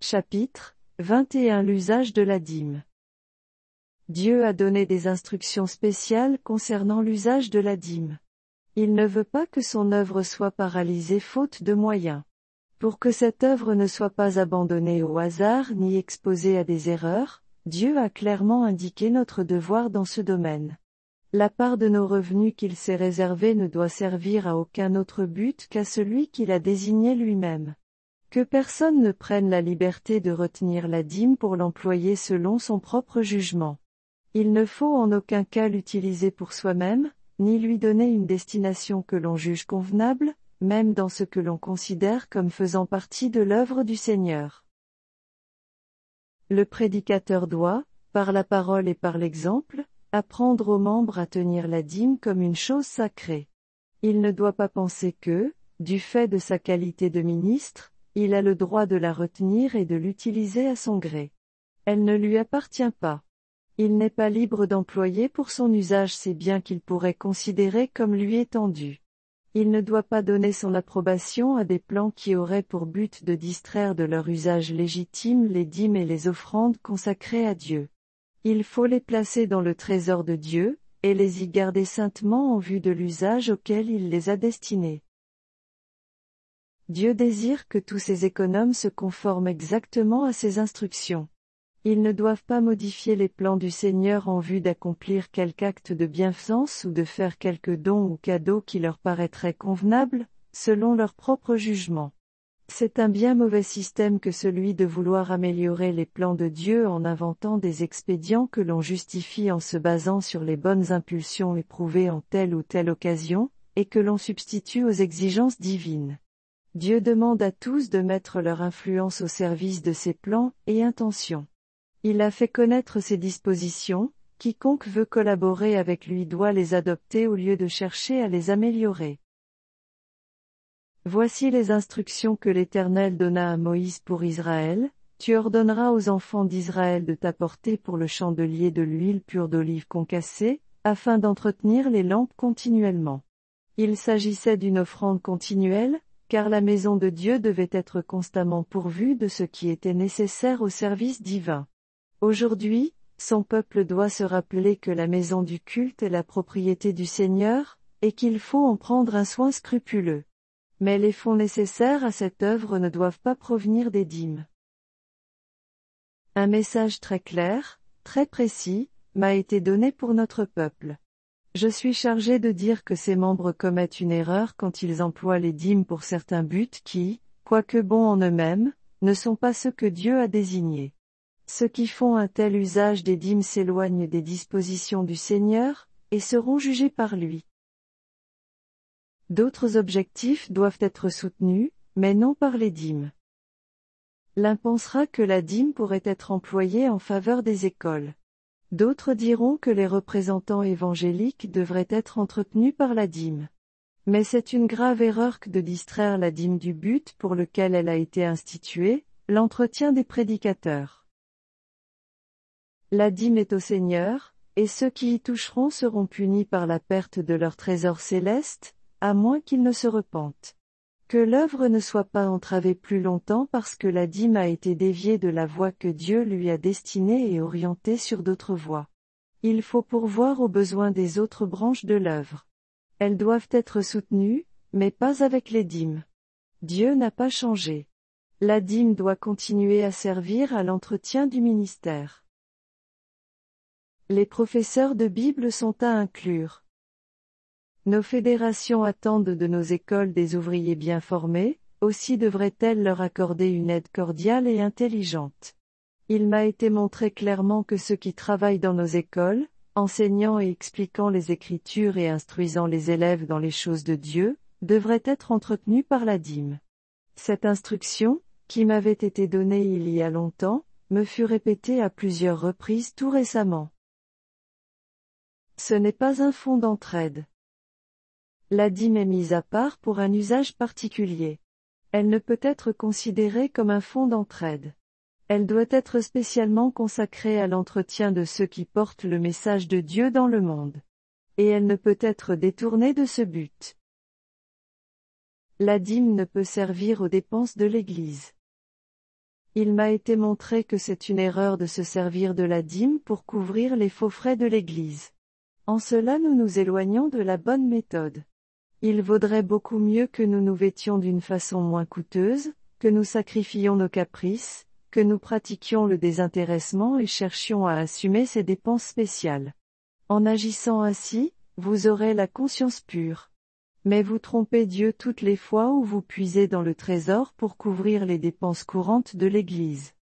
Chapitre 21 L'usage de la dîme. Dieu a donné des instructions spéciales concernant l'usage de la dîme. Il ne veut pas que son œuvre soit paralysée faute de moyens. Pour que cette œuvre ne soit pas abandonnée au hasard ni exposée à des erreurs, Dieu a clairement indiqué notre devoir dans ce domaine. La part de nos revenus qu'il s'est réservée ne doit servir à aucun autre but qu'à celui qu'il a désigné lui-même. Que personne ne prenne la liberté de retenir la dîme pour l'employer selon son propre jugement. Il ne faut en aucun cas l'utiliser pour soi-même, ni lui donner une destination que l'on juge convenable, même dans ce que l'on considère comme faisant partie de l'œuvre du Seigneur. Le prédicateur doit, par la parole et par l'exemple, apprendre aux membres à tenir la dîme comme une chose sacrée. Il ne doit pas penser que, du fait de sa qualité de ministre, il a le droit de la retenir et de l'utiliser à son gré. Elle ne lui appartient pas. Il n'est pas libre d'employer pour son usage ces biens qu'il pourrait considérer comme lui étant dus. Il ne doit pas donner son approbation à des plans qui auraient pour but de distraire de leur usage légitime les dîmes et les offrandes consacrées à Dieu. Il faut les placer dans le trésor de Dieu, et les y garder saintement en vue de l'usage auquel il les a destinés. Dieu désire que tous ses économes se conforment exactement à ses instructions. Ils ne doivent pas modifier les plans du Seigneur en vue d'accomplir quelque acte de bienfaisance ou de faire quelque don ou cadeau qui leur paraîtrait convenable, selon leur propre jugement. C'est un bien mauvais système que celui de vouloir améliorer les plans de Dieu en inventant des expédients que l'on justifie en se basant sur les bonnes impulsions éprouvées en telle ou telle occasion, et que l'on substitue aux exigences divines. Dieu demande à tous de mettre leur influence au service de ses plans et intentions. Il a fait connaître ses dispositions, quiconque veut collaborer avec lui doit les adopter au lieu de chercher à les améliorer. Voici les instructions que l'Éternel donna à Moïse pour Israël. Tu ordonneras aux enfants d'Israël de t'apporter pour le chandelier de l'huile pure d'olive concassée, afin d'entretenir les lampes continuellement. Il s'agissait d'une offrande continuelle, car la maison de Dieu devait être constamment pourvue de ce qui était nécessaire au service divin. Aujourd'hui, son peuple doit se rappeler que la maison du culte est la propriété du Seigneur, et qu'il faut en prendre un soin scrupuleux. Mais les fonds nécessaires à cette œuvre ne doivent pas provenir des dîmes. Un message très clair, très précis, m'a été donné pour notre peuple. Je suis chargé de dire que ses membres commettent une erreur quand ils emploient les dîmes pour certains buts qui, quoique bons en eux-mêmes, ne sont pas ceux que Dieu a désignés. Ceux qui font un tel usage des dîmes s'éloignent des dispositions du Seigneur, et seront jugés par lui. D'autres objectifs doivent être soutenus, mais non par les dîmes. L'un pensera que la dîme pourrait être employée en faveur des écoles. D'autres diront que les représentants évangéliques devraient être entretenus par la dîme. Mais c'est une grave erreur que de distraire la dîme du but pour lequel elle a été instituée, l'entretien des prédicateurs. La dîme est au Seigneur, et ceux qui y toucheront seront punis par la perte de leur trésor céleste, à moins qu'ils ne se repentent. Que l'œuvre ne soit pas entravée plus longtemps parce que la dîme a été déviée de la voie que Dieu lui a destinée et orientée sur d'autres voies. Il faut pourvoir aux besoins des autres branches de l'œuvre. Elles doivent être soutenues, mais pas avec les dîmes. Dieu n'a pas changé. La dîme doit continuer à servir à l'entretien du ministère. Les professeurs de Bible sont à inclure. Nos fédérations attendent de nos écoles des ouvriers bien formés, aussi devraient-elles leur accorder une aide cordiale et intelligente. Il m'a été montré clairement que ceux qui travaillent dans nos écoles, enseignant et expliquant les Écritures et instruisant les élèves dans les choses de Dieu, devraient être entretenus par la dîme. Cette instruction, qui m'avait été donnée il y a longtemps, me fut répétée à plusieurs reprises tout récemment. Ce n'est pas un fonds d'entraide. La dîme est mise à part pour un usage particulier. Elle ne peut être considérée comme un fonds d'entraide. Elle doit être spécialement consacrée à l'entretien de ceux qui portent le message de Dieu dans le monde. Et elle ne peut être détournée de ce but. La dîme ne peut servir aux dépenses de l'Église. Il m'a été montré que c'est une erreur de se servir de la dîme pour couvrir les faux frais de l'Église. En cela nous nous éloignons de la bonne méthode. Il vaudrait beaucoup mieux que nous nous vêtions d'une façon moins coûteuse, que nous sacrifiions nos caprices, que nous pratiquions le désintéressement et cherchions à assumer ces dépenses spéciales. En agissant ainsi, vous aurez la conscience pure. Mais vous trompez Dieu toutes les fois où vous puisez dans le trésor pour couvrir les dépenses courantes de l'Église.